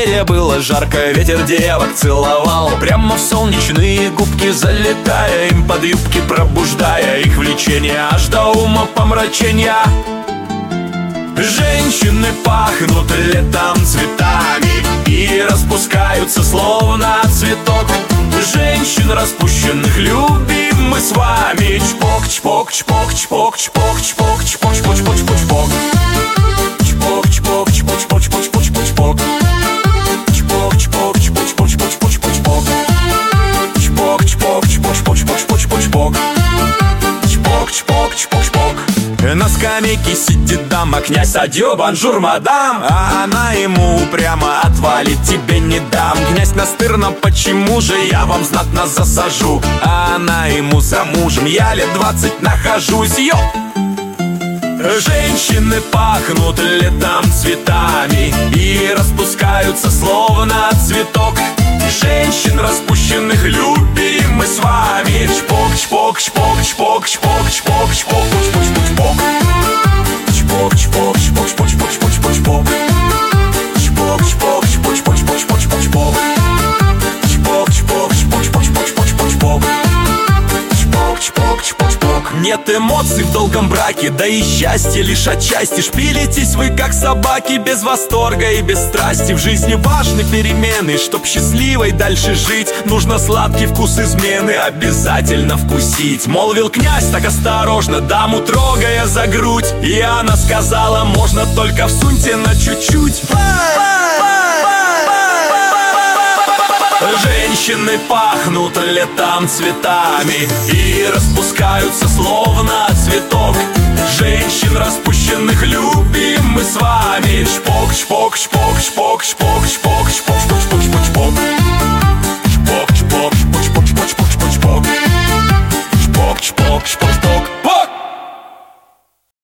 комнате было жарко, ветер девок целовал прямо в солнечные губки, залетая им под юбки, пробуждая их влечение аж до ума помрачения. Женщины пахнут летом цветами и распускаются словно цветок. Женщин распущенных любим мы с вами. Чпок, чпок, чпок, чпок, чпок, чпок, чпок, чпок, чпок, чпок, чпок. Чпок, чпок, чпок, чпок, чпок, чпок, чпок, чпок. Чпок, чпок, чпок, чпок, чпок, чпок, чпок, чпок. Чпок, чпок, чпок, чпок, чпок, чпок, чпок, чпок. Чпок, чпок, чпок, чпок. На скамейке сидит дама, князь, адьё, бонжур, мадам. А она ему прямо: отвалить тебе не дам. Князь настырно: почему же я вам знатно засажу? А она ему: за мужем я лет 20 нахожусь. Йо! Женщины пахнут летом цветами и распускаются словно цветок. Женщин распущенных любим мы с вами. Чпок, чпок, чпок, чпок, чпок, чпок, чпок, чпок, чпок, чпок. Чпок, чпок, чпок, чпок, чпок, чпок, чпок, чпок. Чпок, чпок, чпок, чпок, чпок, чпок, чпок, чпок. Чпок, чпок, чпок, чпок, чпок, чпок, чпок, чпок. Чпок, чпок, чпок, чпок. Нет эмоций в долгом браке, да и счастье лишь отчасти. Шпилитесь вы как собаки, без восторга и без страсти. В жизни важны перемены, чтоб счастливой дальше жить. Нужно сладкий вкус измены обязательно вкусить. Молвил князь так осторожно, даму трогая за грудь, и она сказала: можно только всуньте на чуть-чуть. Женщины пахнут летом цветами и распускаются словно цветок. Женщин распущенных любим мы с вами.